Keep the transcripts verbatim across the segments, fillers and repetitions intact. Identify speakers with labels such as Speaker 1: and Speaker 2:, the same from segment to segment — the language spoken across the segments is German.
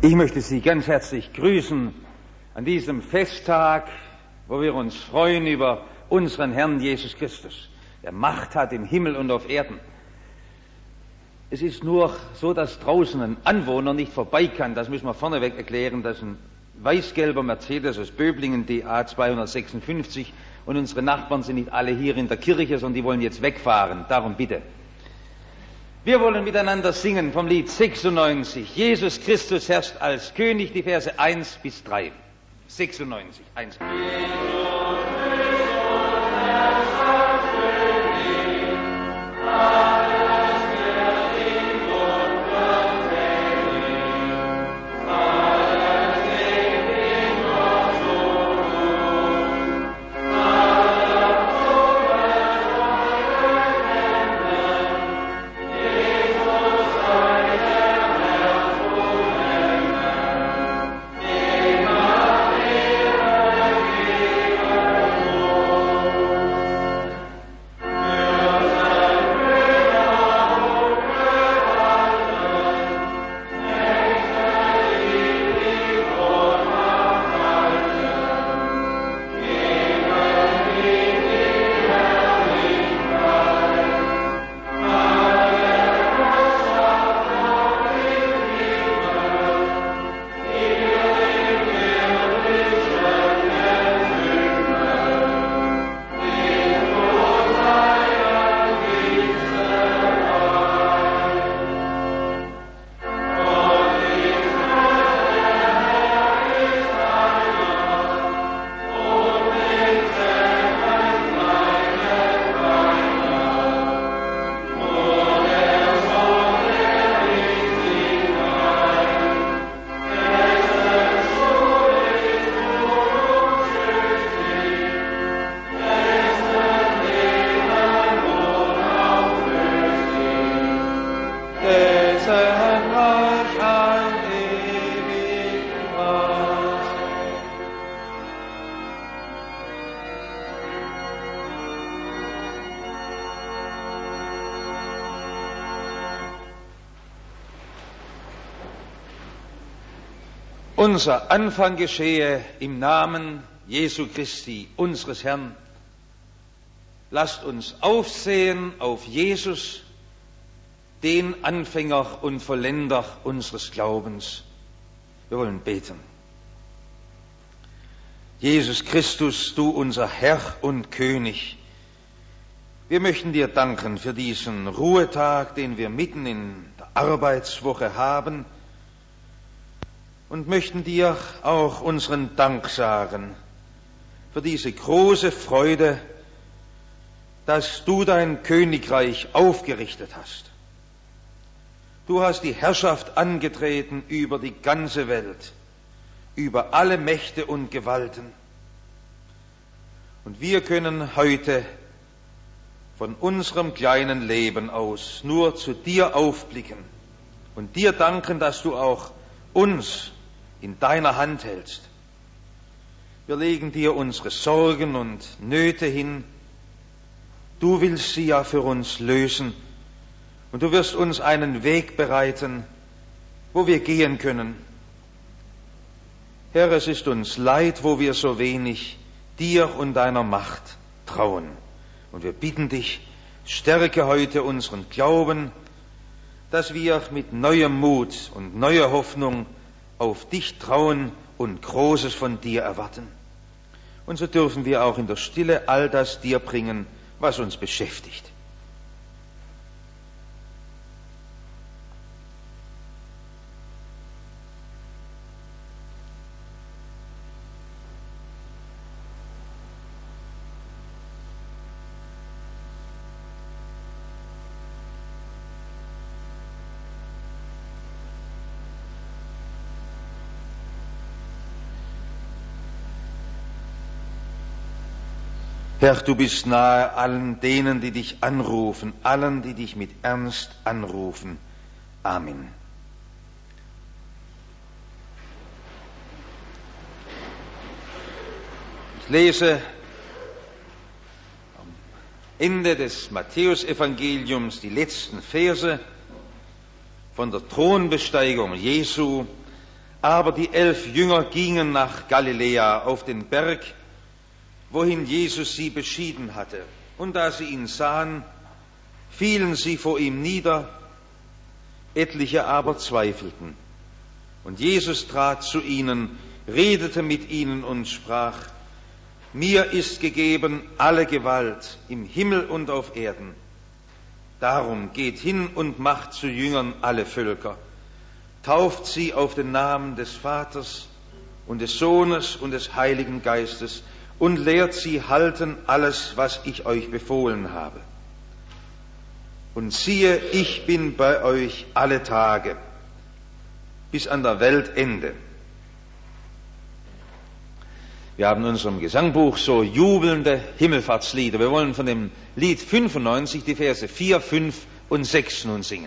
Speaker 1: Ich möchte Sie ganz herzlich grüßen an diesem Festtag, wo wir uns freuen über unseren Herrn Jesus Christus, der Macht hat im Himmel und auf Erden. Es ist nur so, dass draußen ein Anwohner nicht vorbei kann. Das müssen wir vorneweg erklären. Das ist ein weiß-gelber Mercedes aus Böblingen, D A zweihundertsechsundfünfzig. Und unsere Nachbarn sind nicht alle hier in der Kirche, sondern die wollen jetzt wegfahren. Darum bitte. Wir wollen miteinander singen vom Lied sechsundneunzig. Jesus Christus herrscht als König, die Verse eins bis drei. sechsundneunzig, eins. Unser Anfang geschehe im Namen Jesu Christi, unseres Herrn. Lasst uns aufsehen auf Jesus, den Anfänger und Vollender unseres Glaubens. Wir wollen beten. Jesus Christus, du unser Herr und König, wir möchten dir danken für diesen Ruhetag, den wir mitten in der Arbeitswoche haben, und möchten dir auch unseren Dank sagen für diese große Freude, dass du dein Königreich aufgerichtet hast. Du hast die Herrschaft angetreten über die ganze Welt, über alle Mächte und Gewalten. Und wir können heute von unserem kleinen Leben aus nur zu dir aufblicken und dir danken, dass du auch uns in deiner Hand hältst. Wir legen dir unsere Sorgen und Nöte hin. Du willst sie ja für uns lösen und du wirst uns einen Weg bereiten, wo wir gehen können. Herr, es ist uns leid, wo wir so wenig dir und deiner Macht trauen. Und wir bitten dich, stärke heute unseren Glauben, dass wir mit neuem Mut und neuer Hoffnung auf dich trauen und Großes von dir erwarten. Und so dürfen wir auch in der Stille all das dir bringen, was uns beschäftigt. Herr, du bist nahe allen denen, die dich anrufen, allen, die dich mit Ernst anrufen. Amen. Ich lese am Ende des Matthäusevangeliums die letzten Verse von der Thronbesteigung Jesu Aber die elf Jünger gingen nach Galiläa auf den Berg, wohin Jesus sie beschieden hatte. Und da sie ihn sahen, fielen sie vor ihm nieder, etliche aber zweifelten. Und Jesus trat zu ihnen, redete mit ihnen und sprach: Mir ist gegeben alle Gewalt im Himmel und auf Erden. Darum geht hin und macht zu Jüngern alle Völker, tauft sie auf den Namen des Vaters und des Sohnes und des Heiligen Geistes und lehrt sie halten alles, was ich euch befohlen habe. Und siehe, ich bin bei euch alle Tage bis an der Weltende. Wir haben in unserem Gesangbuch so jubelnde Himmelfahrtslieder. Wir wollen von dem Lied fünfundneunzig die Verse vier, fünf und sechs nun singen.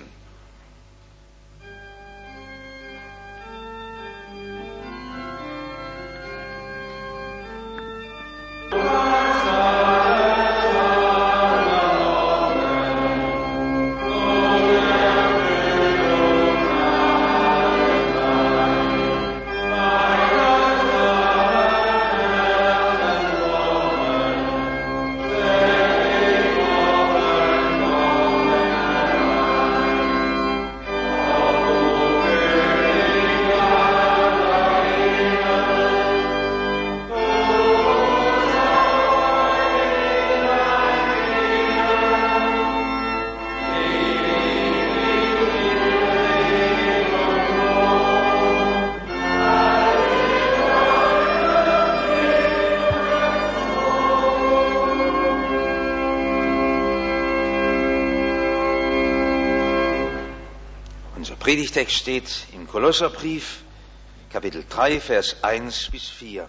Speaker 1: Predigtext steht im Kolosserbrief, Kapitel drei, Vers eins bis vier.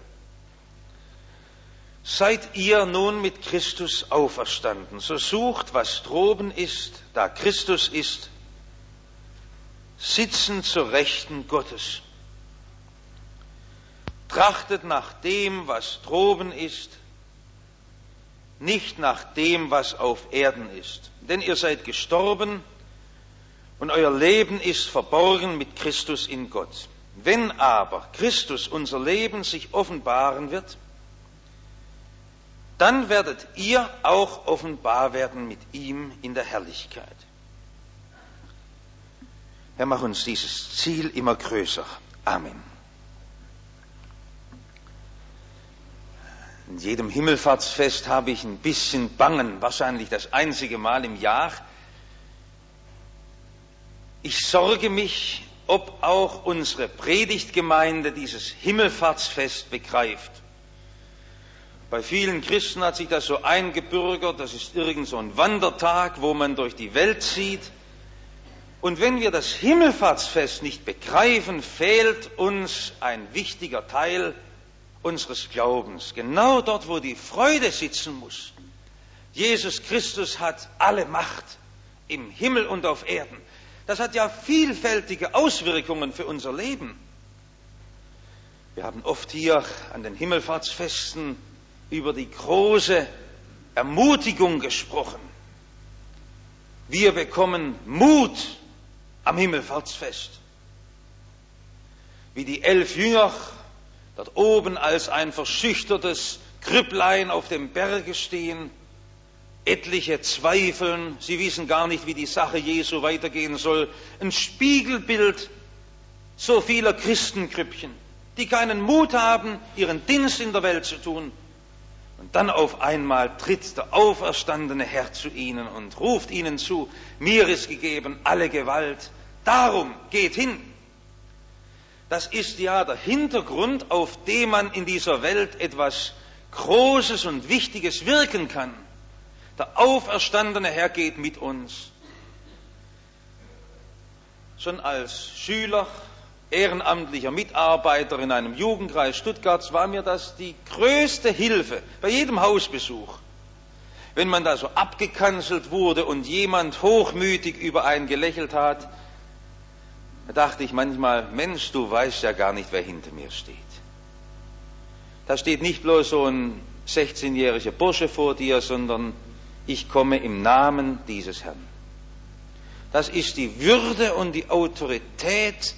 Speaker 1: Seid ihr nun mit Christus auferstanden, so sucht, was droben ist, da Christus ist, sitzend zur Rechten Gottes. Trachtet nach dem, was droben ist, nicht nach dem, was auf Erden ist. Denn ihr seid gestorben, und euer Leben ist verborgen mit Christus in Gott. Wenn aber Christus unser Leben sich offenbaren wird, dann werdet ihr auch offenbar werden mit ihm in der Herrlichkeit. Herr, mach uns dieses Ziel immer größer. Amen. In jedem Himmelfahrtsfest habe ich ein bisschen Bangen, wahrscheinlich das einzige Mal im Jahr. Ich sorge mich, ob auch unsere Predigtgemeinde dieses Himmelfahrtsfest begreift. Bei vielen Christen hat sich das so eingebürgert, das ist irgend so ein Wandertag, wo man durch die Welt zieht. Und wenn wir das Himmelfahrtsfest nicht begreifen, fehlt uns ein wichtiger Teil unseres Glaubens. Genau dort, wo die Freude sitzen muss. Jesus Christus hat alle Macht im Himmel und auf Erden. Das hat ja vielfältige Auswirkungen für unser Leben. Wir haben oft hier an den Himmelfahrtsfesten über die große Ermutigung gesprochen. Wir bekommen Mut am Himmelfahrtsfest. Wie die elf Jünger dort oben als ein verschüchtertes Krüpplein auf dem Berge stehen. Etliche zweifeln, sie wissen gar nicht, wie die Sache Jesu weitergehen soll. Ein Spiegelbild so vieler Christengrüppchen, die keinen Mut haben, ihren Dienst in der Welt zu tun. Und dann auf einmal tritt der auferstandene Herr zu ihnen und ruft ihnen zu: Mir ist gegeben alle Gewalt, darum geht hin. Das ist ja der Hintergrund, auf dem man in dieser Welt etwas Großes und Wichtiges wirken kann. Der auferstandene Herr geht mit uns. Schon als Schüler, ehrenamtlicher Mitarbeiter in einem Jugendkreis Stuttgarts war mir das die größte Hilfe bei jedem Hausbesuch. Wenn man da so abgekanzelt wurde und jemand hochmütig über einen gelächelt hat, da dachte ich manchmal: Mensch, du weißt ja gar nicht, wer hinter mir steht. Da steht nicht bloß so ein sechzehnjähriger Bursche vor dir, sondern ich komme im Namen dieses Herrn. Das ist die Würde und die Autorität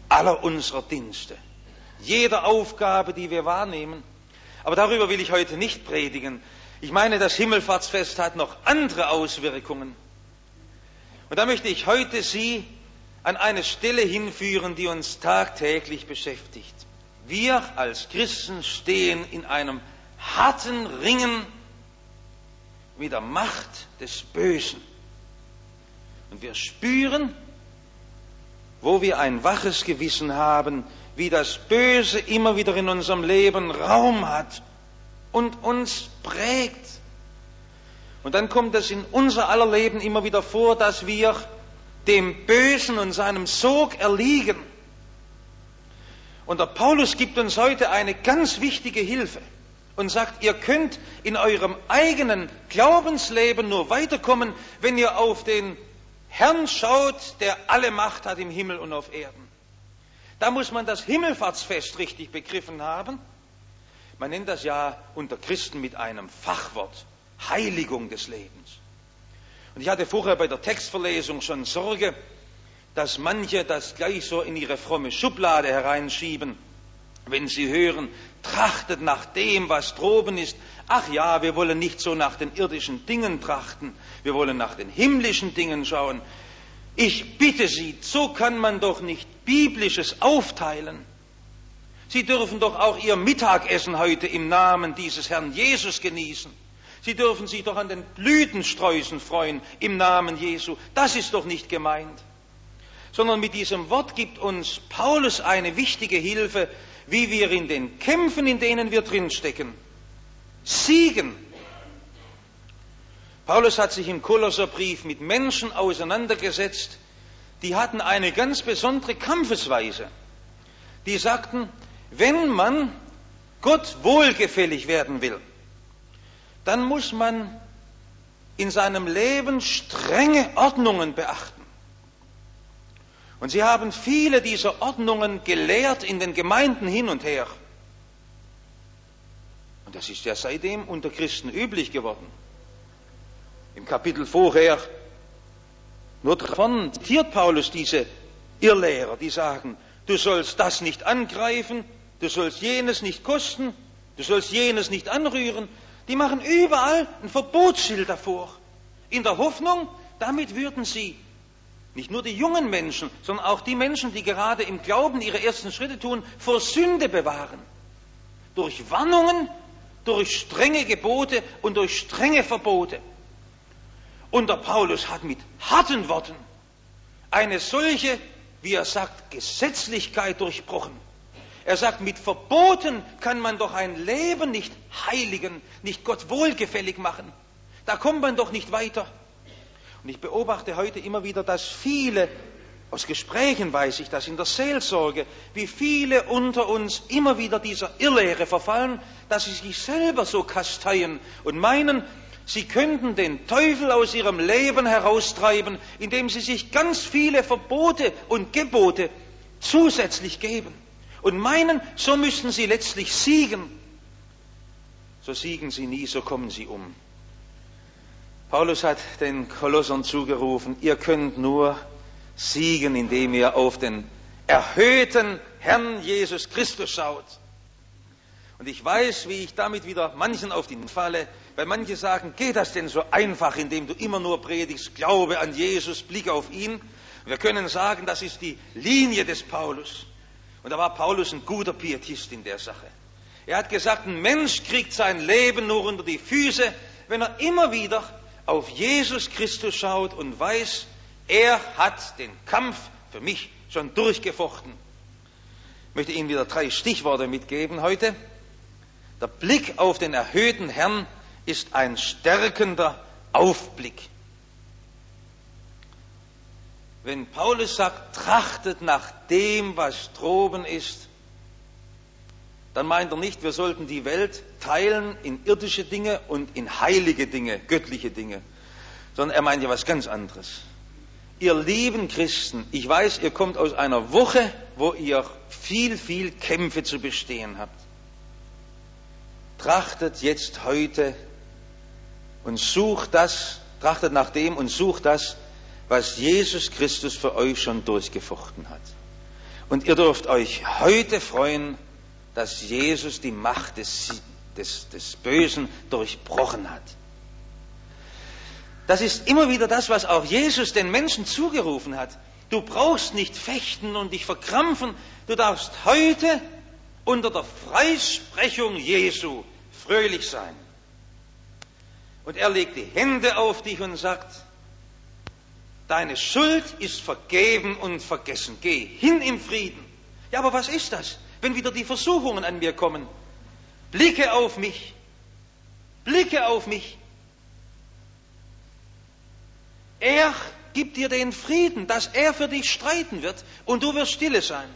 Speaker 1: aller unserer Dienste, jeder Aufgabe, die wir wahrnehmen. Aber darüber will ich heute nicht predigen. Ich meine, das Himmelfahrtsfest hat noch andere Auswirkungen. Und da möchte ich heute Sie an eine Stelle hinführen, die uns tagtäglich beschäftigt. Wir als Christen stehen in einem harten Ringen mit der Macht des Bösen. Und wir spüren, wo wir ein waches Gewissen haben, wie das Böse immer wieder in unserem Leben Raum hat und uns prägt. Und dann kommt es in unser aller Leben immer wieder vor, dass wir dem Bösen und seinem Sog erliegen. Und der Paulus gibt uns heute eine ganz wichtige Hilfe und sagt, ihr könnt in eurem eigenen Glaubensleben nur weiterkommen, wenn ihr auf den Herrn schaut, der alle Macht hat im Himmel und auf Erden. Da muss man das Himmelfahrtsfest richtig begriffen haben. Man nennt das ja unter Christen mit einem Fachwort Heiligung des Lebens. Und ich hatte vorher bei der Textverlesung schon Sorge, dass manche das gleich so in ihre fromme Schublade hereinschieben, wenn sie hören, trachtet nach dem, was droben ist. Ach ja, wir wollen nicht so nach den irdischen Dingen trachten, wir wollen nach den himmlischen Dingen schauen. Ich bitte Sie, so kann man doch nicht Biblisches aufteilen. Sie dürfen doch auch Ihr Mittagessen heute im Namen dieses Herrn Jesus genießen. Sie dürfen sich doch an den Blütensträußen freuen im Namen Jesu. Das ist doch nicht gemeint. Sondern mit diesem Wort gibt uns Paulus eine wichtige Hilfe, wie wir in den Kämpfen, in denen wir drinstecken, siegen. Paulus hat sich im Kolosserbrief mit Menschen auseinandergesetzt, die hatten eine ganz besondere Kampfesweise. Die sagten, wenn man Gott wohlgefällig werden will, dann muss man in seinem Leben strenge Ordnungen beachten. Und sie haben viele dieser Ordnungen gelehrt in den Gemeinden hin und her. Und das ist ja seitdem unter Christen üblich geworden. Im Kapitel vorher, nur davon zitiert Paulus diese Irrlehrer, die sagen, du sollst das nicht angreifen, du sollst jenes nicht kosten, du sollst jenes nicht anrühren. Die machen überall ein Verbotsschild davor, in der Hoffnung, damit würden sie nicht nur die jungen Menschen, sondern auch die Menschen, die gerade im Glauben ihre ersten Schritte tun, vor Sünde bewahren. Durch Warnungen, durch strenge Gebote und durch strenge Verbote. Und der Paulus hat mit harten Worten eine solche, wie er sagt, Gesetzlichkeit durchbrochen. Er sagt, mit Verboten kann man doch ein Leben nicht heiligen, nicht Gott wohlgefällig machen. Da kommt man doch nicht weiter. Und ich beobachte heute immer wieder, dass viele, aus Gesprächen weiß ich das, in der Seelsorge, wie viele unter uns immer wieder dieser Irrlehre verfallen, dass sie sich selber so kasteien und meinen, sie könnten den Teufel aus ihrem Leben heraustreiben, indem sie sich ganz viele Verbote und Gebote zusätzlich geben. Und meinen, so müssten sie letztlich siegen. So siegen sie nie, so kommen sie um. Paulus hat den Kolossern zugerufen, ihr könnt nur siegen, indem ihr auf den erhöhten Herrn Jesus Christus schaut. Und ich weiß, wie ich damit wieder manchen auf den falle, weil manche sagen, geht das denn so einfach, indem du immer nur predigst, Glaube an Jesus, Blick auf ihn? Und wir können sagen, das ist die Linie des Paulus. Und da war Paulus ein guter Pietist in der Sache. Er hat gesagt, ein Mensch kriegt sein Leben nur unter die Füße, wenn er immer wieder auf Jesus Christus schaut und weiß, er hat den Kampf für mich schon durchgefochten. Ich möchte Ihnen wieder drei Stichworte mitgeben heute. Der Blick auf den erhöhten Herrn ist ein stärkender Aufblick. Wenn Paulus sagt, trachtet nach dem, was droben ist, dann meint er nicht, wir sollten die Welt teilen in irdische Dinge und in heilige Dinge, göttliche Dinge, sondern er meint ja was ganz anderes. Ihr lieben Christen, ich weiß, ihr kommt aus einer Woche, wo ihr viel, viel Kämpfe zu bestehen habt. Trachtet jetzt heute und sucht das, trachtet nach dem und sucht das, was Jesus Christus für euch schon durchgefochten hat. Und ihr dürft euch heute freuen, dass Jesus die Macht des, des, des Bösen durchbrochen hat. Das ist immer wieder das, was auch Jesus den Menschen zugerufen hat. Du brauchst nicht fechten und dich verkrampfen. Du darfst heute unter der Freisprechung Jesu fröhlich sein. Und er legt die Hände auf dich und sagt, deine Schuld ist vergeben und vergessen. Geh hin im Frieden. Ja, aber was ist das, wenn wieder die Versuchungen an mir kommen? Blicke auf mich. Blicke auf mich. Er gibt dir den Frieden, dass er für dich streiten wird und du wirst stille sein.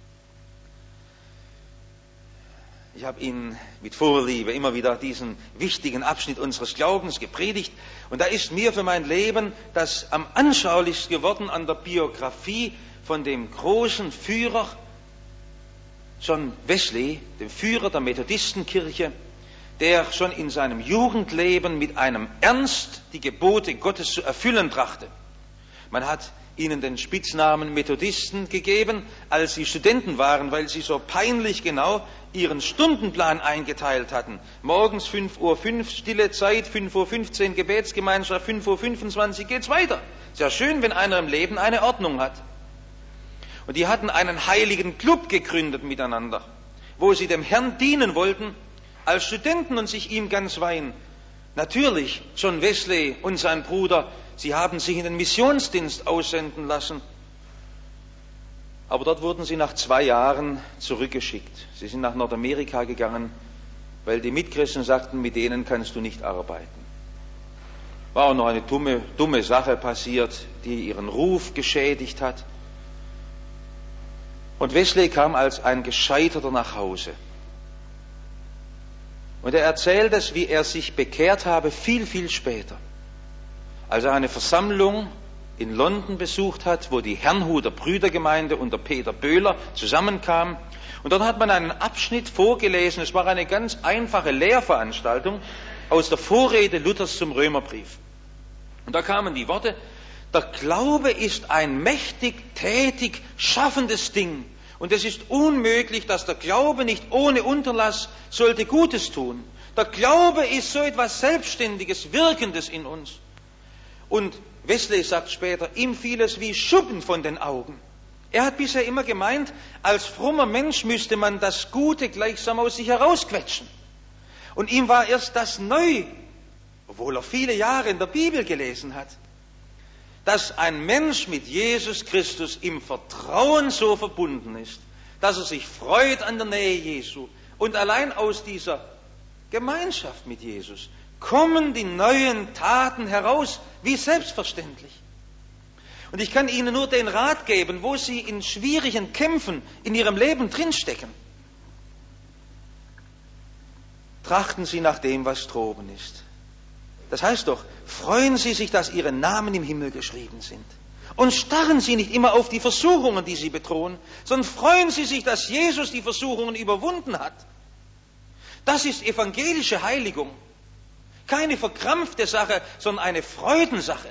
Speaker 1: Ich habe Ihnen mit Vorliebe immer wieder diesen wichtigen Abschnitt unseres Glaubens gepredigt und da ist mir für mein Leben das am anschaulichsten geworden an der Biografie von dem großen Führer John Wesley, dem Führer der Methodistenkirche, der schon in seinem Jugendleben mit einem Ernst die Gebote Gottes zu erfüllen trachte. Man hat ihnen den Spitznamen Methodisten gegeben, als sie Studenten waren, weil sie so peinlich genau ihren Stundenplan eingeteilt hatten. Morgens fünf Uhr fünf stille Zeit, fünf Uhr fünfzehn Gebetsgemeinschaft, fünf Uhr fünfundzwanzig geht's weiter. Sehr schön, wenn einer im Leben eine Ordnung hat. Und die hatten einen heiligen Club gegründet miteinander, wo sie dem Herrn dienen wollten als Studenten und sich ihm ganz weihen. Natürlich, John Wesley und sein Bruder, sie haben sich in den Missionsdienst aussenden lassen. Aber dort wurden sie nach zwei Jahren zurückgeschickt. Sie sind nach Nordamerika gegangen, weil die Mitchristen sagten, mit denen kannst du nicht arbeiten. War auch noch eine dumme, dumme Sache passiert, die ihren Ruf geschädigt hat. Und Wesley kam als ein Gescheiterter nach Hause. Und er erzählt es, wie er sich bekehrt habe, viel, viel später. Als er eine Versammlung in London besucht hat, wo die Herrnhuter Brüdergemeinde unter Peter Böhler zusammenkam. Und dort hat man einen Abschnitt vorgelesen. Es war eine ganz einfache Lehrveranstaltung aus der Vorrede Luthers zum Römerbrief. Und da kamen die Worte, der Glaube ist ein mächtig, tätig, schaffendes Ding. Und es ist unmöglich, dass der Glaube nicht ohne Unterlass sollte Gutes tun. Der Glaube ist so etwas Selbstständiges, Wirkendes in uns. Und Wesley sagt später, ihm fiel es wie Schuppen von den Augen. Er hat bisher immer gemeint, als frommer Mensch müsste man das Gute gleichsam aus sich herausquetschen. Und ihm war erst das neu, obwohl er viele Jahre in der Bibel gelesen hat, dass ein Mensch mit Jesus Christus im Vertrauen so verbunden ist, dass er sich freut an der Nähe Jesu. Und allein aus dieser Gemeinschaft mit Jesus kommen die neuen Taten heraus, wie selbstverständlich. Und ich kann Ihnen nur den Rat geben, wo Sie in schwierigen Kämpfen in Ihrem Leben drinstecken. Trachten Sie nach dem, was droben ist. Das heißt doch, freuen Sie sich, dass Ihre Namen im Himmel geschrieben sind. Und starren Sie nicht immer auf die Versuchungen, die Sie bedrohen, sondern freuen Sie sich, dass Jesus die Versuchungen überwunden hat. Das ist evangelische Heiligung. Keine verkrampfte Sache, sondern eine Freudensache.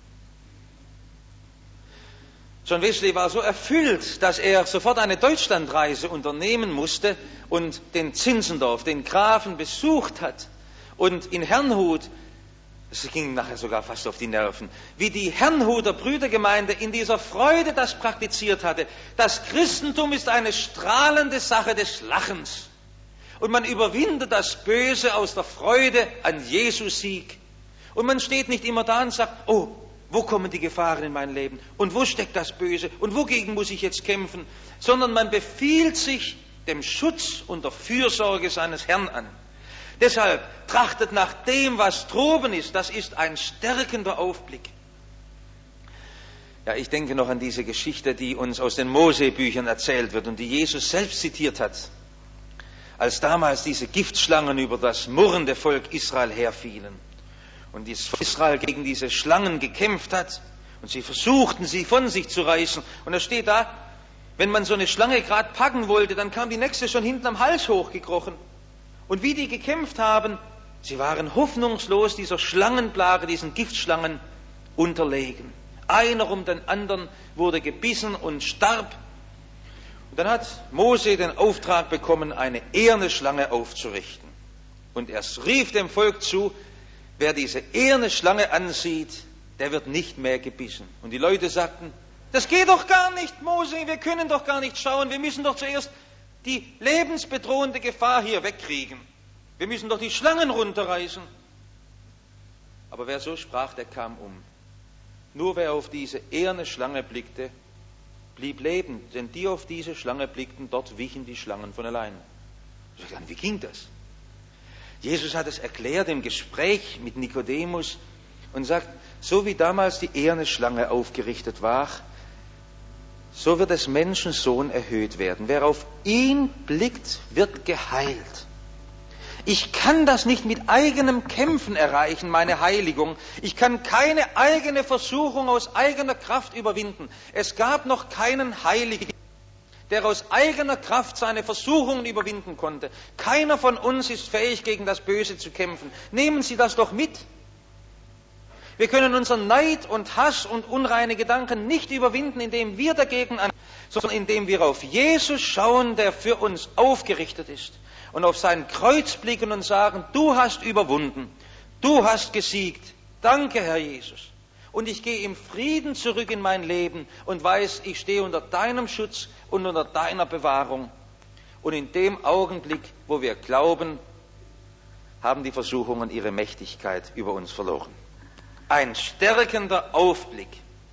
Speaker 1: John Wesley war so erfüllt, dass er sofort eine Deutschlandreise unternehmen musste und den Zinzendorf, den Grafen, besucht hat. Und in Herrnhut, es ging nachher sogar fast auf die Nerven, wie die Herrnhuter Brüdergemeinde in dieser Freude das praktiziert hatte. Das Christentum ist eine strahlende Sache des Lachens. Und man überwindet das Böse aus der Freude an Jesu Sieg. Und man steht nicht immer da und sagt, oh, wo kommen die Gefahren in mein Leben? Und wo steckt das Böse? Und wogegen muss ich jetzt kämpfen? Sondern man befiehlt sich dem Schutz und der Fürsorge seines Herrn an. Deshalb trachtet nach dem, was droben ist. Das ist ein stärkender Aufblick. Ja, ich denke noch an diese Geschichte, die uns aus den Mose-Büchern erzählt wird und die Jesus selbst zitiert hat. Als damals diese Giftschlangen über das murrende Volk Israel herfielen und Israel gegen diese Schlangen gekämpft hat und sie versuchten, sie von sich zu reißen. Und da steht da, wenn man so eine Schlange gerade packen wollte, dann kam die nächste schon hinten am Hals hochgekrochen. Und wie die gekämpft haben, sie waren hoffnungslos dieser Schlangenplage, diesen Giftschlangen unterlegen. Einer um den anderen wurde gebissen und starb. Und dann hat Mose den Auftrag bekommen, eine eherne Schlange aufzurichten. Und er rief dem Volk zu, wer diese eherne Schlange ansieht, der wird nicht mehr gebissen. Und die Leute sagten, das geht doch gar nicht, Mose, wir können doch gar nicht schauen, wir müssen doch zuerst die lebensbedrohende Gefahr hier wegkriegen. Wir müssen doch die Schlangen runterreißen. Aber wer so sprach, der kam um. Nur wer auf diese eherne Schlange blickte, blieb lebend, denn die auf diese Schlange blickten, dort wichen die Schlangen von allein. Ich sage, wie ging das? Jesus hat es erklärt im Gespräch mit Nikodemus und sagt, so wie damals die eherne Schlange aufgerichtet war, so wird des Menschen Sohn erhöht werden. Wer auf ihn blickt, wird geheilt. Ich kann das nicht mit eigenem Kämpfen erreichen, meine Heiligung. Ich kann keine eigene Versuchung aus eigener Kraft überwinden. Es gab noch keinen Heiligen, der aus eigener Kraft seine Versuchungen überwinden konnte. Keiner von uns ist fähig, gegen das Böse zu kämpfen. Nehmen Sie das doch mit. Wir können unseren Neid und Hass und unreine Gedanken nicht überwinden, indem wir dagegen an, sondern indem wir auf Jesus schauen, der für uns aufgerichtet ist. Und auf sein Kreuz blicken und sagen, du hast überwunden, du hast gesiegt. Danke, Herr Jesus. Und ich gehe im Frieden zurück in mein Leben und weiß, ich stehe unter deinem Schutz und unter deiner Bewahrung. Und in dem Augenblick, wo wir glauben, haben die Versuchungen ihre Mächtigkeit über uns verloren. Ein stärkender Aufblick.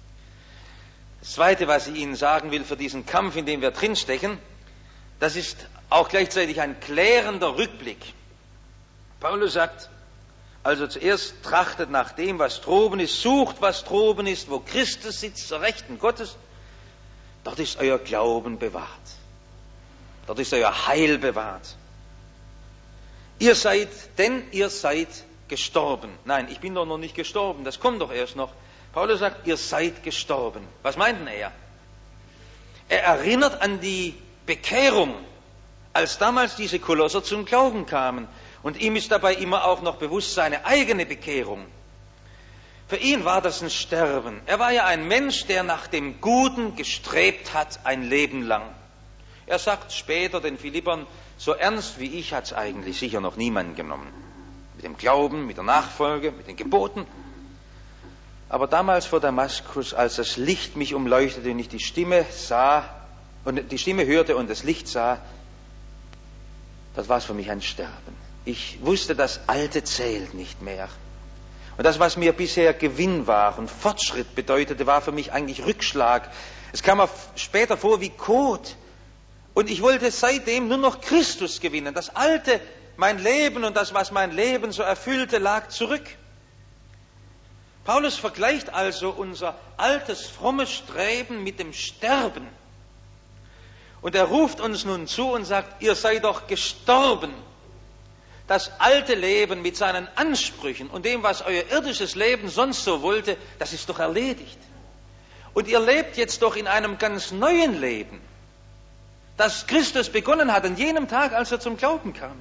Speaker 1: Das Zweite, was ich Ihnen sagen will für diesen Kampf, in dem wir drinstecken, das ist auch gleichzeitig ein klärender Rückblick. Paulus sagt, also zuerst trachtet nach dem, was droben ist, sucht, was droben ist, wo Christus sitzt, zur Rechten Gottes. Dort ist euer Glauben bewahrt. Dort ist euer Heil bewahrt. Ihr seid, denn ihr seid gestorben. Nein, ich bin doch noch nicht gestorben, das kommt doch erst noch. Paulus sagt, ihr seid gestorben. Was meint denn er? Er erinnert an die Bekehrung, als damals diese Kolosser zum Glauben kamen. Und ihm ist dabei immer auch noch bewusst seine eigene Bekehrung. Für ihn war das ein Sterben. Er war ja ein Mensch, der nach dem Guten gestrebt hat, ein Leben lang. Er sagt später den Philippern, so ernst wie ich hat es eigentlich sicher noch niemand genommen. Mit dem Glauben, mit der Nachfolge, mit den Geboten. Aber damals vor Damaskus, als das Licht mich umleuchtete und ich die Stimme sah, und die Stimme hörte und das Licht sah, das war es für mich ein Sterben. Ich wusste, das Alte zählt nicht mehr. Und das, was mir bisher Gewinn war und Fortschritt bedeutete, war für mich eigentlich Rückschlag. Es kam mir später vor wie Kot. Und ich wollte seitdem nur noch Christus gewinnen. Das Alte, mein Leben und das, was mein Leben so erfüllte, lag zurück. Paulus vergleicht also unser altes, frommes Streben mit dem Sterben. Und er ruft uns nun zu und sagt, ihr seid doch gestorben. Das alte Leben mit seinen Ansprüchen und dem, was euer irdisches Leben sonst so wollte, das ist doch erledigt. Und ihr lebt jetzt doch in einem ganz neuen Leben, das Christus begonnen hat an jenem Tag, als er zum Glauben kam.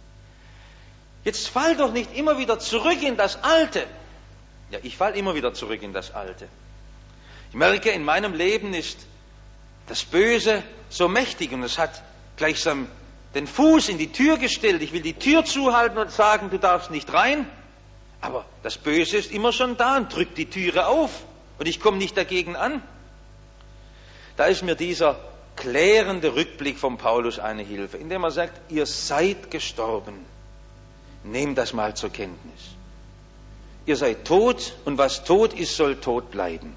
Speaker 1: Jetzt fall doch nicht immer wieder zurück in das Alte. Ja, ich fall immer wieder zurück in das Alte. Ich merke, in meinem Leben ist das Böse so mächtig und es hat gleichsam den Fuß in die Tür gestellt. Ich will die Tür zuhalten und sagen, du darfst nicht rein. Aber das Böse ist immer schon da und drückt die Türe auf und ich komme nicht dagegen an. Da ist mir dieser klärende Rückblick von Paulus eine Hilfe, indem er sagt, ihr seid gestorben. Nehmt das mal zur Kenntnis. Ihr seid tot und was tot ist, soll tot bleiben.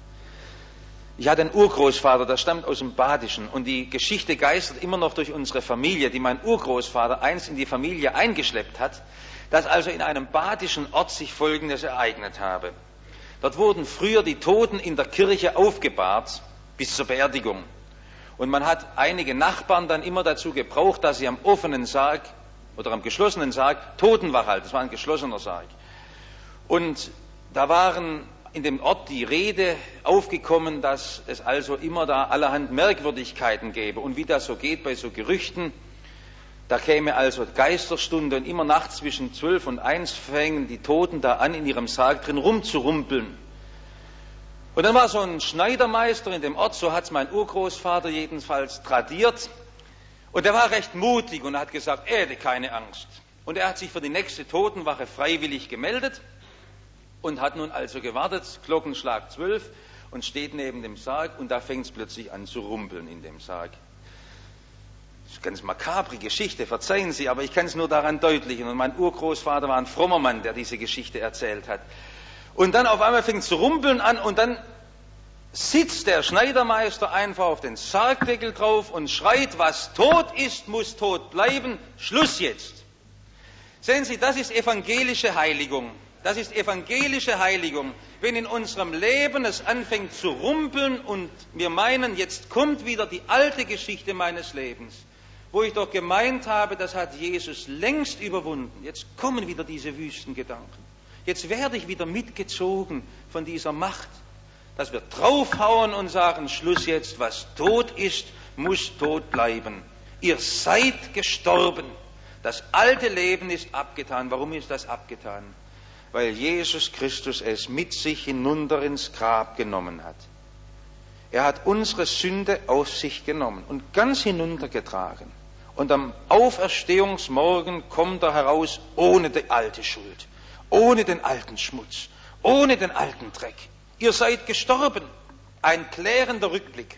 Speaker 1: Ich hatte einen Urgroßvater, der stammt aus dem Badischen und die Geschichte geistert immer noch durch unsere Familie, die mein Urgroßvater einst in die Familie eingeschleppt hat, dass also in einem badischen Ort sich Folgendes ereignet habe. Dort wurden früher die Toten in der Kirche aufgebahrt bis zur Beerdigung. Und man hat einige Nachbarn dann immer dazu gebraucht, dass sie am offenen Sarg oder am geschlossenen Sarg Totenwache halten. Das war ein geschlossener Sarg. Und da waren in dem Ort die Rede aufgekommen, dass es also immer da allerhand Merkwürdigkeiten gäbe. Und wie das so geht bei so Gerüchten, da käme also Geisterstunde und immer nachts zwischen zwölf und eins fängen die Toten da an, in ihrem Sarg drin rumzurumpeln. Und dann war so ein Schneidermeister in dem Ort, so hat es mein Urgroßvater jedenfalls tradiert. Und der war recht mutig und hat gesagt, er hätte keine Angst. Und er hat sich für die nächste Totenwache freiwillig gemeldet und hat nun also gewartet, Glockenschlag zwölf, und steht neben dem Sarg und da fängt es plötzlich an zu rumpeln in dem Sarg. Das ist eine ganz makabre Geschichte, verzeihen Sie, aber ich kann es nur daran deutlichen. Und mein Urgroßvater war ein frommer Mann, der diese Geschichte erzählt hat. Und dann auf einmal fängt es zu rumpeln an und dann sitzt der Schneidermeister einfach auf den Sargdeckel drauf und schreit, was tot ist, muss tot bleiben, Schluss jetzt. Sehen Sie, das ist evangelische Heiligung. Das ist evangelische Heiligung. Wenn in unserem Leben es anfängt zu rumpeln und wir meinen, jetzt kommt wieder die alte Geschichte meines Lebens, wo ich doch gemeint habe, das hat Jesus längst überwunden. Jetzt kommen wieder diese Wüstengedanken. Jetzt werde ich wieder mitgezogen von dieser Macht, dass wir draufhauen und sagen, Schluss jetzt, was tot ist, muss tot bleiben. Ihr seid gestorben. Das alte Leben ist abgetan. Warum ist das abgetan? Weil Jesus Christus es mit sich hinunter ins Grab genommen hat. Er hat unsere Sünde auf sich genommen und ganz hinuntergetragen. Und am Auferstehungsmorgen kommt er heraus ohne die alte Schuld, ohne den alten Schmutz, ohne den alten Dreck. Ihr seid gestorben. Ein klärender Rückblick.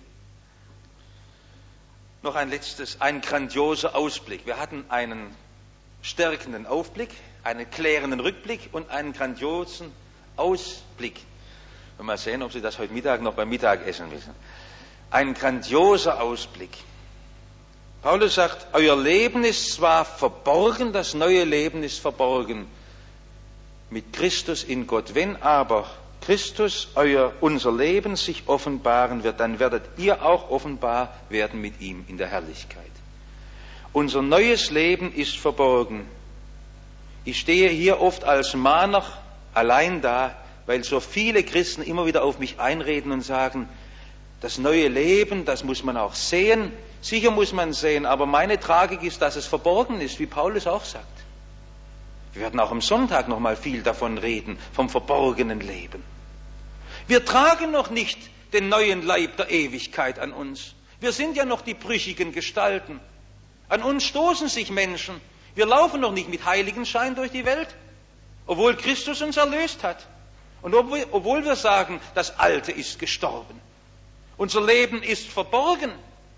Speaker 1: Noch ein letztes, ein grandioser Ausblick. Wir hatten einen stärkenden Aufblick, einen klärenden Rückblick und einen grandiosen Ausblick. Und mal sehen, ob Sie das heute Mittag noch beim Mittagessen wissen. Ein grandioser Ausblick. Paulus sagt, euer Leben ist zwar verborgen, das neue Leben ist verborgen mit Christus in Gott. Wenn aber Christus, euer, unser Leben sich offenbaren wird, dann werdet ihr auch offenbar werden mit ihm in der Herrlichkeit. Unser neues Leben ist verborgen. Ich stehe hier oft als Mahner allein da, weil so viele Christen immer wieder auf mich einreden und sagen, das neue Leben, das muss man auch sehen. Sicher muss man sehen, aber meine Tragik ist, dass es verborgen ist, wie Paulus auch sagt. Wir werden auch am Sonntag noch mal viel davon reden, vom verborgenen Leben. Wir tragen noch nicht den neuen Leib der Ewigkeit an uns. Wir sind ja noch die brüchigen Gestalten. An uns stoßen sich Menschen. Wir laufen noch nicht mit Heiligenschein durch die Welt, obwohl Christus uns erlöst hat. Und obwohl, obwohl wir sagen, das Alte ist gestorben. Unser Leben ist verborgen.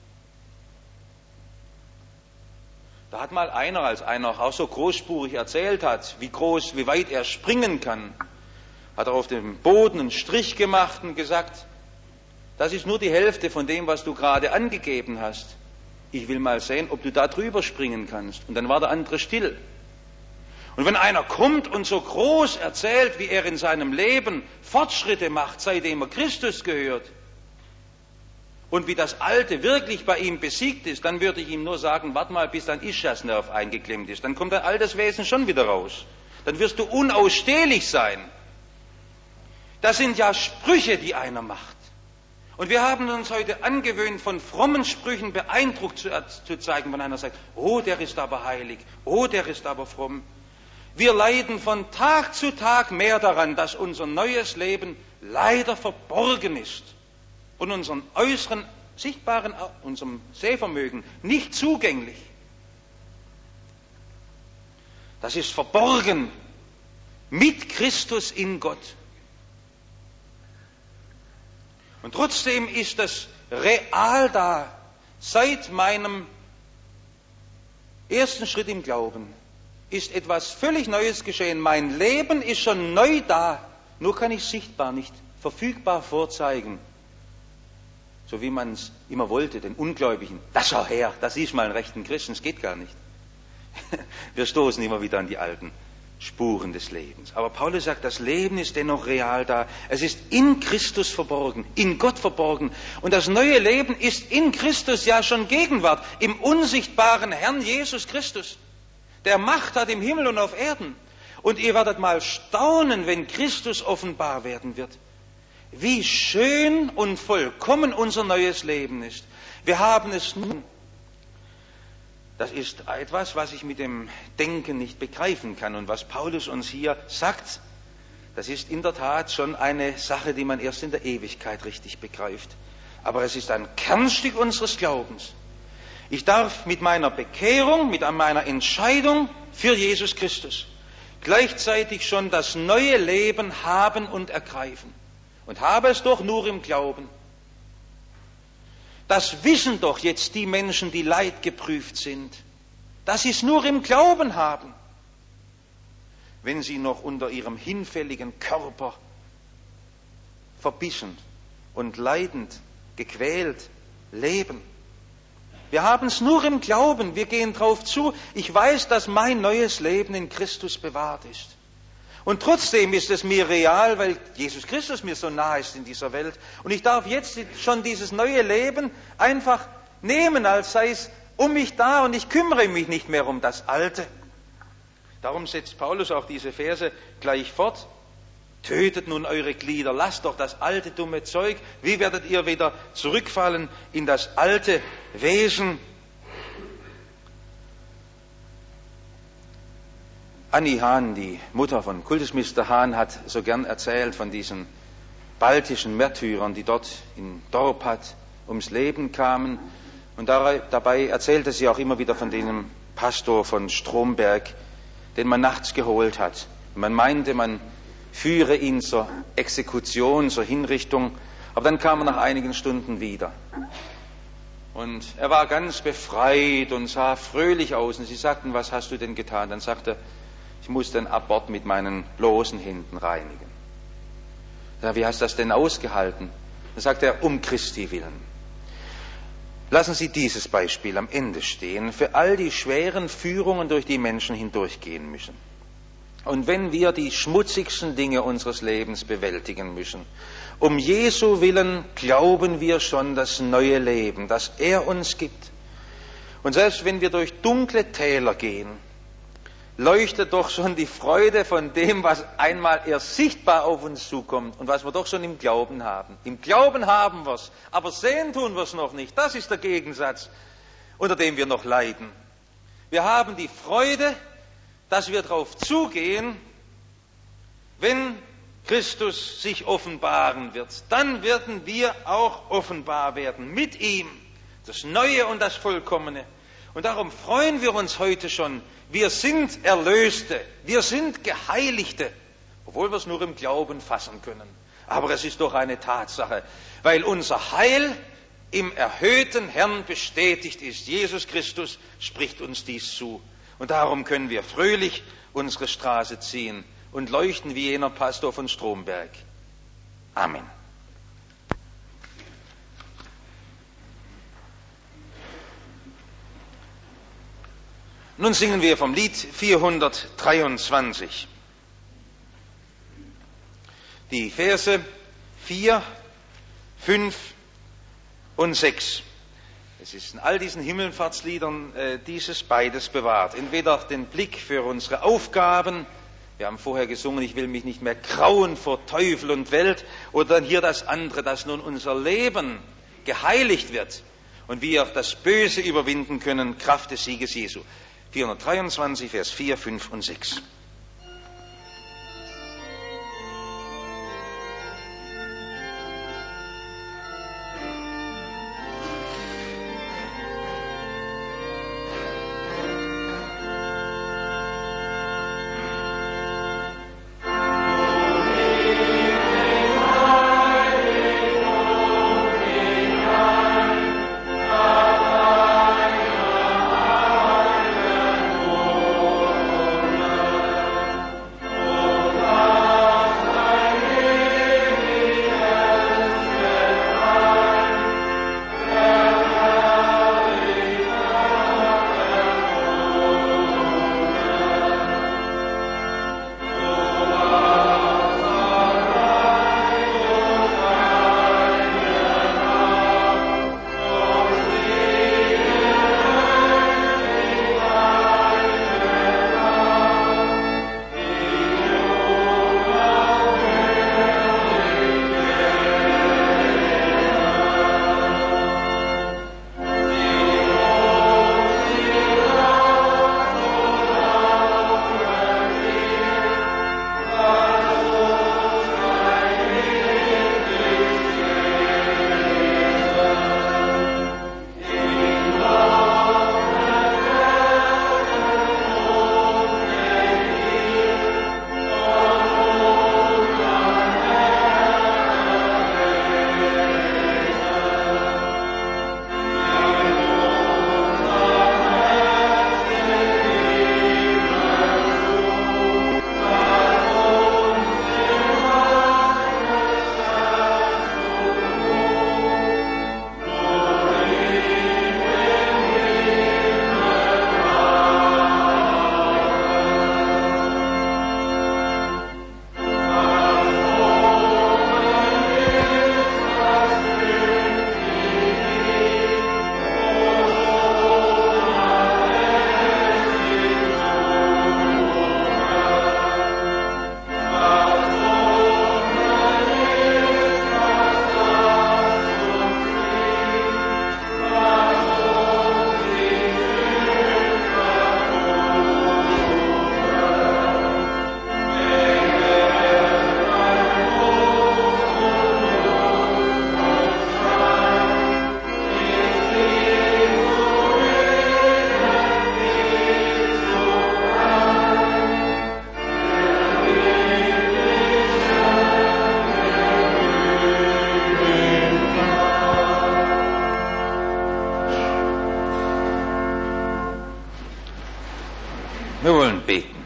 Speaker 1: Da hat mal einer, als einer auch so großspurig erzählt hat, wie groß, wie weit er springen kann, hat er auf dem Boden einen Strich gemacht und gesagt, das ist nur die Hälfte von dem, was du gerade angegeben hast. Ich will mal sehen, ob du da drüber springen kannst. Und dann war der andere still. Und wenn einer kommt und so groß erzählt, wie er in seinem Leben Fortschritte macht, seitdem er Christus gehört, und wie das Alte wirklich bei ihm besiegt ist, dann würde ich ihm nur sagen, warte mal, bis dein Ischiasnerv eingeklemmt ist. Dann kommt dein altes Wesen schon wieder raus. Dann wirst du unausstehlich sein. Das sind ja Sprüche, die einer macht. Und wir haben uns heute angewöhnt, von frommen Sprüchen beeindruckt zu, zu zeigen, wenn einer sagt, oh, der ist aber heilig, oh, der ist aber fromm. Wir leiden von Tag zu Tag mehr daran, dass unser neues Leben leider verborgen ist und unseren äußeren, sichtbaren, unserem Sehvermögen nicht zugänglich. Das ist verborgen mit Christus in Gott. Und trotzdem ist es real da, seit meinem ersten Schritt im Glauben ist etwas völlig Neues geschehen. Mein Leben ist schon neu da, nur kann ich sichtbar nicht verfügbar vorzeigen. So wie man es immer wollte, den Ungläubigen. Das schau her, das ist mal einen rechten Christen, das geht gar nicht. Wir stoßen immer wieder an die alten Spuren des Lebens. Aber Paulus sagt, das Leben ist dennoch real da. Es ist in Christus verborgen, in Gott verborgen. Und das neue Leben ist in Christus ja schon Gegenwart, im unsichtbaren Herrn Jesus Christus, der Macht hat im Himmel und auf Erden. Und ihr werdet mal staunen, wenn Christus offenbar werden wird. Wie schön und vollkommen unser neues Leben ist. Wir haben es nun. Das ist etwas, was ich mit dem Denken nicht begreifen kann und was Paulus uns hier sagt, das ist in der Tat schon eine Sache, die man erst in der Ewigkeit richtig begreift. Aber es ist ein Kernstück unseres Glaubens. Ich darf mit meiner Bekehrung, mit meiner Entscheidung für Jesus Christus gleichzeitig schon das neue Leben haben und ergreifen. Und habe es doch nur im Glauben. Das wissen doch jetzt die Menschen, die leidgeprüft sind, dass sie es nur im Glauben haben, wenn sie noch unter ihrem hinfälligen Körper verbissen und leidend, gequält leben. Wir haben es nur im Glauben, wir gehen drauf zu. Ich weiß, dass mein neues Leben in Christus bewahrt ist. Und trotzdem ist es mir real, weil Jesus Christus mir so nah ist in dieser Welt. Und ich darf jetzt schon dieses neue Leben einfach nehmen, als sei es um mich da und ich kümmere mich nicht mehr um das Alte. Darum setzt Paulus auch diese Verse gleich fort. Tötet nun eure Glieder, lasst doch das alte dumme Zeug. Wie werdet ihr wieder zurückfallen in das alte Wesen? Annie Hahn, die Mutter von Kultusminister Hahn, hat so gern erzählt von diesen baltischen Märtyrern, die dort in Dorpat ums Leben kamen. Und dabei erzählte sie auch immer wieder von dem Pastor von Stromberg, den man nachts geholt hat. Man meinte, man führe ihn zur Exekution, zur Hinrichtung, aber dann kam er nach einigen Stunden wieder. Und er war ganz befreit und sah fröhlich aus. Und sie sagten, was hast du denn getan? Dann sagte er, ich muss den Abort mit meinen bloßen Händen reinigen. Ja, wie hast du das denn ausgehalten? Dann sagte er, um Christi willen. Lassen Sie dieses Beispiel am Ende stehen, für all die schweren Führungen, durch die Menschen hindurchgehen müssen. Und wenn wir die schmutzigsten Dinge unseres Lebens bewältigen müssen, um Jesu willen glauben wir schon das neue Leben, das er uns gibt. Und selbst wenn wir durch dunkle Täler gehen, leuchtet doch schon die Freude von dem, was einmal erst sichtbar auf uns zukommt und was wir doch schon im Glauben haben. Im Glauben haben wir es, aber sehen tun wir es noch nicht. Das ist der Gegensatz, unter dem wir noch leiden. Wir haben die Freude, dass wir darauf zugehen, wenn Christus sich offenbaren wird. Dann werden wir auch offenbar werden mit ihm, das Neue und das Vollkommene. Und darum freuen wir uns heute schon. Wir sind Erlöste, wir sind Geheiligte, obwohl wir es nur im Glauben fassen können. Aber es ist doch eine Tatsache, weil unser Heil im erhöhten Herrn bestätigt ist. Jesus Christus spricht uns dies zu. Und darum können wir fröhlich unsere Straße ziehen und leuchten wie jener Pastor von Stromberg. Amen. Nun singen wir vom Lied vierhundertdreiundzwanzig. Die Verse vier, fünf und sechs. Es ist in all diesen Himmelfahrtsliedern äh, dieses beides bewahrt. Entweder den Blick für unsere Aufgaben, wir haben vorher gesungen, ich will mich nicht mehr grauen vor Teufel und Welt, oder dann hier das andere, dass nun unser Leben geheiligt wird und wir das Böse überwinden können, Kraft des Sieges Jesu. vierhundertdreiundzwanzig, Vers vier, fünf und sechs. Wir wollen beten.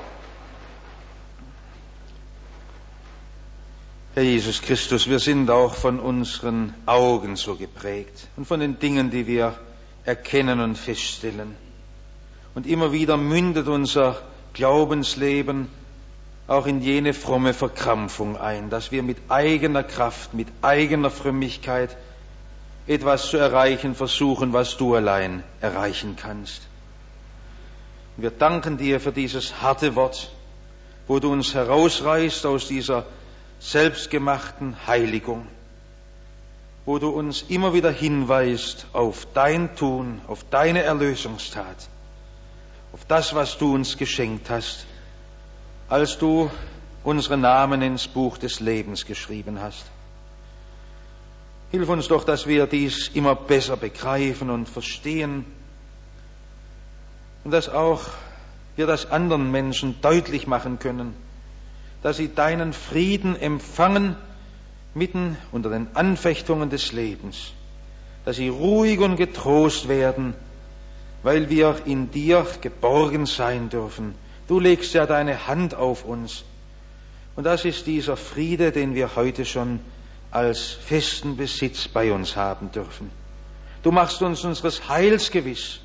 Speaker 1: Herr Jesus Christus, wir sind auch von unseren Augen so geprägt und von den Dingen, die wir erkennen und feststellen. Und immer wieder mündet unser Glaubensleben auch in jene fromme Verkrampfung ein, dass wir mit eigener Kraft, mit eigener Frömmigkeit etwas zu erreichen versuchen, was du allein erreichen kannst. Wir danken dir für dieses harte Wort, wo du uns herausreißt aus dieser selbstgemachten Heiligung, wo du uns immer wieder hinweist auf dein Tun, auf deine Erlösungstat, auf das, was du uns geschenkt hast, als du unsere Namen ins Buch des Lebens geschrieben hast. Hilf uns doch, dass wir dies immer besser begreifen und verstehen und dass auch wir das anderen Menschen deutlich machen können, dass sie deinen Frieden empfangen mitten unter den Anfechtungen des Lebens, dass sie ruhig und getrost werden, weil wir in dir geborgen sein dürfen. Du legst ja deine Hand auf uns. Und das ist dieser Friede, den wir heute schon als festen Besitz bei uns haben dürfen. Du machst uns unseres Heils gewiss,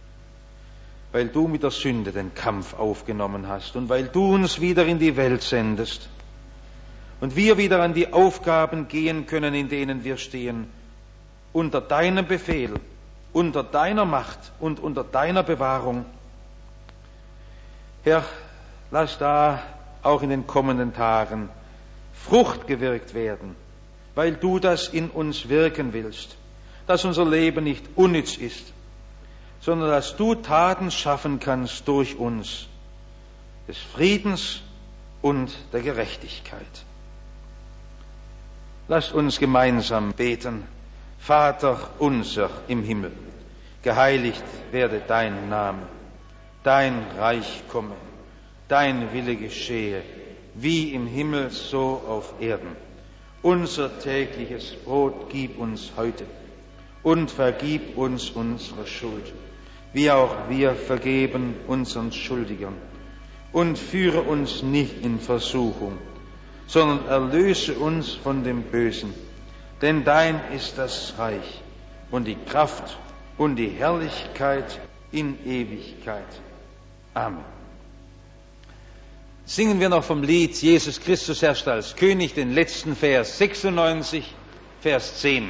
Speaker 1: weil du mit der Sünde den Kampf aufgenommen hast und weil du uns wieder in die Welt sendest und wir wieder an die Aufgaben gehen können, in denen wir stehen, unter deinem Befehl, unter deiner Macht und unter deiner Bewahrung. Herr, lass da auch in den kommenden Tagen Frucht gewirkt werden, weil du das in uns wirken willst, dass unser Leben nicht unnütz ist, sondern dass du Taten schaffen kannst durch uns, des Friedens und der Gerechtigkeit. Lasst uns gemeinsam beten. Vater unser im Himmel, geheiligt werde dein Name, dein Reich komme, dein Wille geschehe, wie im Himmel so auf Erden. Unser tägliches Brot gib uns heute und vergib uns unsere Schuld, wie auch wir vergeben unseren Schuldigern. Und führe uns nicht in Versuchung, sondern erlöse uns von dem Bösen. Denn dein ist das Reich und die Kraft und die Herrlichkeit in Ewigkeit. Amen. Singen wir noch vom Lied Jesus Christus herrscht als König, den letzten Vers sechsundneunzig, Vers zehn.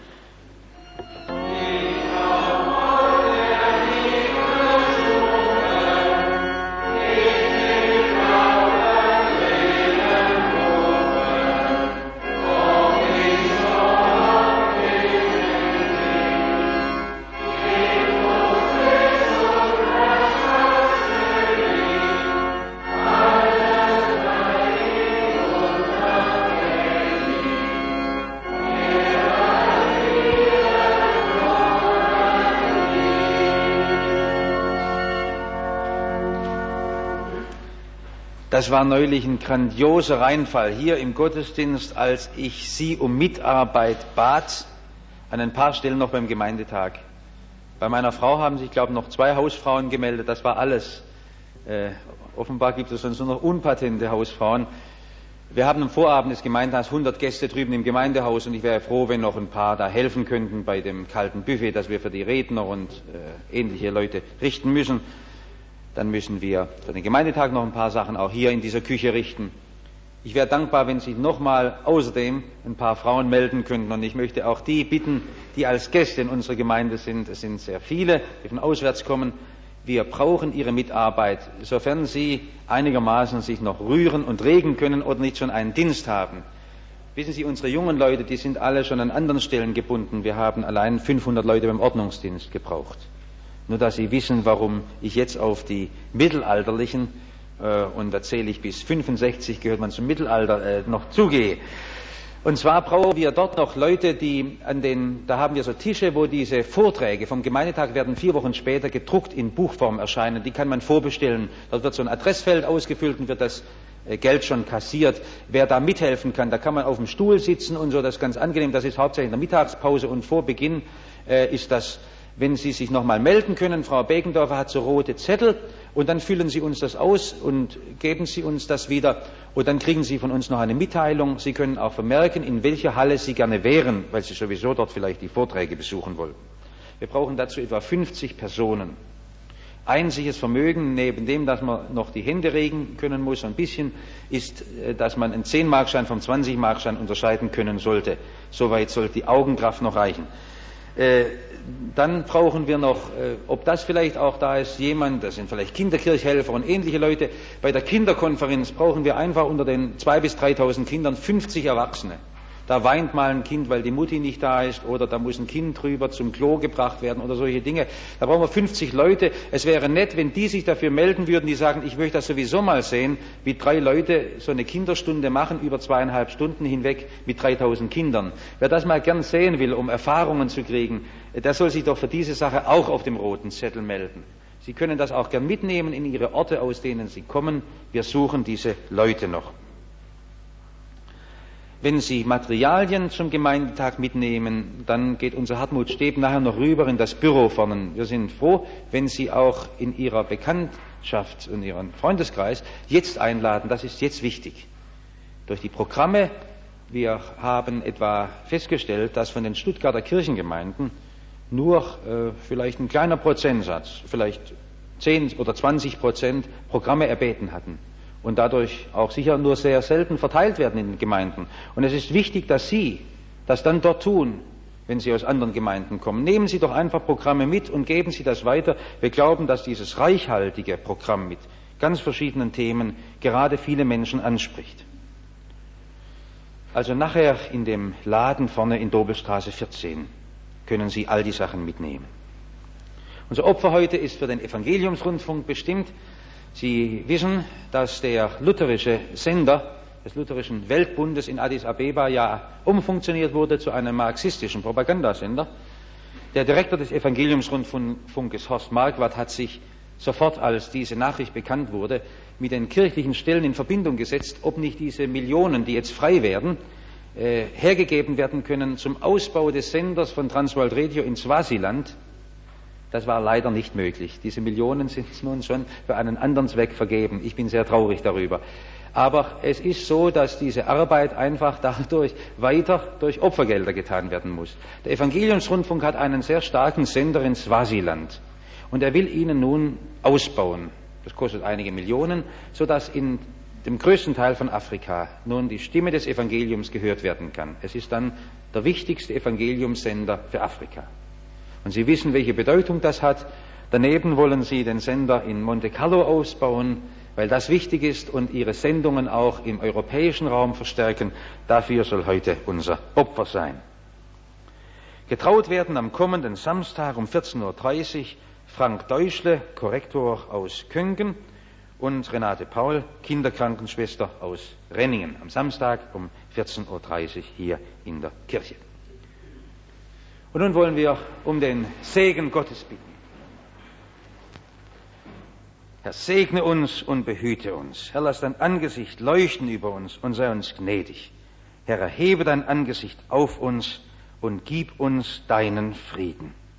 Speaker 1: Das war neulich ein grandioser Reinfall hier im Gottesdienst, als ich Sie um Mitarbeit bat, an ein paar Stellen noch beim Gemeindetag. Bei meiner Frau haben sich, glaube ich, noch zwei Hausfrauen gemeldet, das war alles. Äh, offenbar gibt es sonst nur noch unpatente Hausfrauen. Wir haben am Vorabend des Gemeindetags hundert Gäste drüben im Gemeindehaus und ich wäre froh, wenn noch ein paar da helfen könnten bei dem kalten Buffet, das wir für die Redner und äh, ähnliche Leute richten müssen. Dann müssen wir für den Gemeindetag noch ein paar Sachen auch hier in dieser Küche richten. Ich wäre dankbar, wenn sich nochmal außerdem ein paar Frauen melden könnten. Und ich möchte auch die bitten, die als Gäste in unserer Gemeinde sind. Es sind sehr viele, die von auswärts kommen. Wir brauchen ihre Mitarbeit, sofern sie einigermaßen sich noch rühren und regen können oder nicht schon einen Dienst haben. Wissen Sie, unsere jungen Leute, die sind alle schon an anderen Stellen gebunden. Wir haben allein fünfhundert Leute beim Ordnungsdienst gebraucht. Nur dass Sie wissen, warum ich jetzt auf die Mittelalterlichen, äh, und da zähle ich bis fünfundsechzig, gehört man zum Mittelalter, äh, noch zugehe. Und zwar brauchen wir dort noch Leute, die an den, da haben wir so Tische, wo diese Vorträge vom Gemeindetag werden vier Wochen später gedruckt in Buchform erscheinen. Die kann man vorbestellen. Dort wird so ein Adressfeld ausgefüllt und wird das äh, Geld schon kassiert. Wer da mithelfen kann, da kann man auf dem Stuhl sitzen und so, das ist ganz angenehm. Das ist hauptsächlich in der Mittagspause und vor Beginn äh, ist das wenn Sie sich nochmal melden können. Frau Beckendorfer hat so rote Zettel und dann füllen Sie uns das aus und geben Sie uns das wieder und dann kriegen Sie von uns noch eine Mitteilung. Sie können auch vermerken, in welcher Halle Sie gerne wären, weil Sie sowieso dort vielleicht die Vorträge besuchen wollten. Wir brauchen dazu etwa fünfzig Personen. Einziges Vermögen, neben dem, dass man noch die Hände regen können muss, ein bisschen, ist, dass man einen zehn-Markschein vom zwanzig-Markschein unterscheiden können sollte. Soweit sollte die Augenkraft noch reichen. Äh, dann brauchen wir noch, äh, ob das vielleicht auch da ist, jemand, das sind vielleicht Kinderkirchhelfer und ähnliche Leute. Bei der Kinderkonferenz brauchen wir einfach unter den zweitausend bis dreitausend Kindern fünfzig Erwachsene. Da weint mal ein Kind, weil die Mutti nicht da ist, oder da muss ein Kind drüber zum Klo gebracht werden oder solche Dinge. Da brauchen wir fünfzig Leute. Es wäre nett, wenn die sich dafür melden würden, die sagen, ich möchte das sowieso mal sehen, wie drei Leute so eine Kinderstunde machen, über zweieinhalb Stunden hinweg mit dreitausend Kindern. Wer das mal gern sehen will, um Erfahrungen zu kriegen, der soll sich doch für diese Sache auch auf dem roten Zettel melden. Sie können das auch gern mitnehmen in Ihre Orte, aus denen Sie kommen. Wir suchen diese Leute noch. Wenn Sie Materialien zum Gemeindetag mitnehmen, dann geht unser Hartmut Steb nachher noch rüber in das Büro vorne. Wir sind froh, wenn Sie auch in Ihrer Bekanntschaft und Ihren Freundeskreis jetzt einladen. Das ist jetzt wichtig. Durch die Programme, wir haben etwa festgestellt, dass von den Stuttgarter Kirchengemeinden nur äh, vielleicht ein kleiner Prozentsatz, vielleicht zehn oder zwanzig Prozent Programme erbeten hatten. Und dadurch auch sicher nur sehr selten verteilt werden in den Gemeinden. Und es ist wichtig, dass Sie das dann dort tun, wenn Sie aus anderen Gemeinden kommen. Nehmen Sie doch einfach Programme mit und geben Sie das weiter. Wir glauben, dass dieses reichhaltige Programm mit ganz verschiedenen Themen gerade viele Menschen anspricht. Also nachher in dem Laden vorne in Dobelstraße vierzehn können Sie all die Sachen mitnehmen. Unser Opfer heute ist für den Evangeliumsrundfunk bestimmt. Sie wissen, dass der lutherische Sender des Lutherischen Weltbundes in Addis Abeba ja umfunktioniert wurde zu einem marxistischen Propagandasender. Der Direktor des Evangeliumsrundfunkes, Horst Marquardt, hat sich sofort, als diese Nachricht bekannt wurde, mit den kirchlichen Stellen in Verbindung gesetzt, ob nicht diese Millionen, die jetzt frei werden, äh, hergegeben werden können zum Ausbau des Senders von Transworld Radio in Swasiland. Das war leider nicht möglich. Diese Millionen sind nun schon für einen anderen Zweck vergeben. Ich bin sehr traurig darüber. Aber es ist so, dass diese Arbeit einfach dadurch weiter durch Opfergelder getan werden muss. Der Evangeliumsrundfunk hat einen sehr starken Sender in Swasiland. Und er will ihn nun ausbauen. Das kostet einige Millionen, sodass in dem größten Teil von Afrika nun die Stimme des Evangeliums gehört werden kann. Es ist dann der wichtigste Evangeliumssender für Afrika. Und Sie wissen, welche Bedeutung das hat. Daneben wollen Sie den Sender in Monte Carlo ausbauen, weil das wichtig ist, und Ihre Sendungen auch im europäischen Raum verstärken. Dafür soll heute unser Opfer sein. Getraut werden am kommenden Samstag um vierzehn Uhr dreißig Frank Deuschle, Korrektor aus Köngen, und Renate Paul, Kinderkrankenschwester aus Renningen. Am Samstag um vierzehn Uhr dreißig hier in der Kirche. Und nun wollen wir um den Segen Gottes bitten. Herr, segne uns und behüte uns. Herr, lass dein Angesicht leuchten über uns und sei uns gnädig. Herr, erhebe dein Angesicht auf uns und gib uns deinen Frieden.